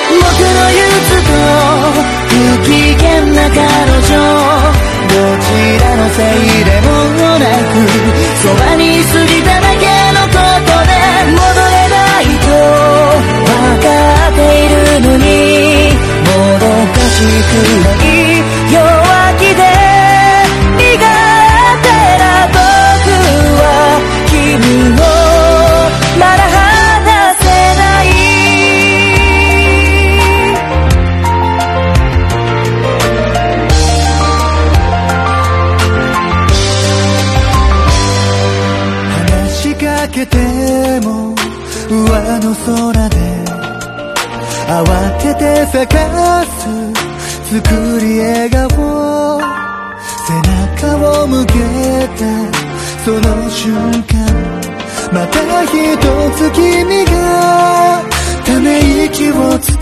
僕の憂鬱と不機嫌な彼女、どちらのせいでもなくそばに過ぎただけのことで、戻れないと分かっているのにもどかしくない弱気で身勝手な僕は君をまだ離せない。話しかけても上の空で慌てて探す作り笑顔、背中を向けたその瞬間、また一つ君がため息をつ